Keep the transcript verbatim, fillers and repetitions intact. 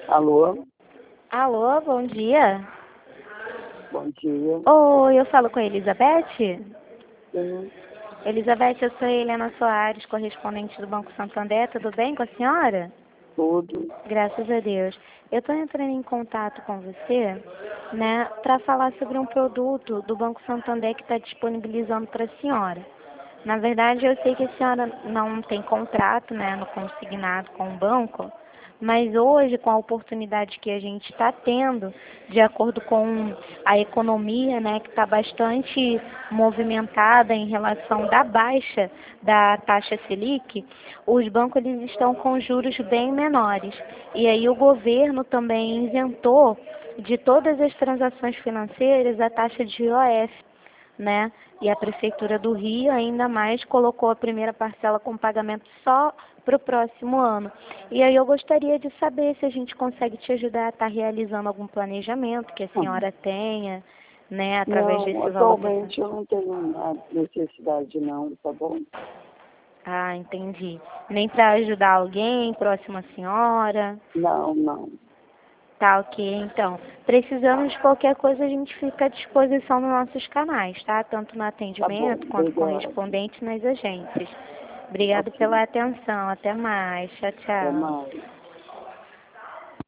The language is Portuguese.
Alô? Alô, bom dia. Bom dia. Oi, eu falo com a Elizabeth? Sim, Elizabeth, eu sou a Helena Soares, correspondente do Banco Santander. Tudo bem com a senhora? tudo. Graças a Deus. Eu estou entrando em contato com você, né, para falar sobre um produto do Banco Santander que está disponibilizando para a senhora. Na verdade, eu sei que a senhora não tem contrato, né, no consignado com o banco, mas hoje, com a oportunidade que a gente está tendo, de acordo com a economia, né, que está bastante movimentada em relação da baixa da taxa Selic, os bancos eles estão com juros bem menores. E aí o governo também isentou de todas as transações financeiras a taxa de I O F, né? E a Prefeitura do Rio ainda mais colocou a primeira parcela com pagamento só para o próximo ano. E aí eu gostaria de saber se a gente consegue te ajudar a estar realizando algum planejamento que a senhora tenha, né, através Não, desse valor que a senhora... atualmente eu não tenho a necessidade não, tá bom? Ah, entendi. Nem para ajudar alguém próximo à senhora? Não, não. Tá, ok. Então, precisamos de qualquer coisa, a gente fica à disposição nos nossos canais, tá? Tanto no Tá bom, atendimento quanto obrigado. correspondente nas agências. Obrigado Ok, pela atenção. Até mais. Tchau, até tchau. mais.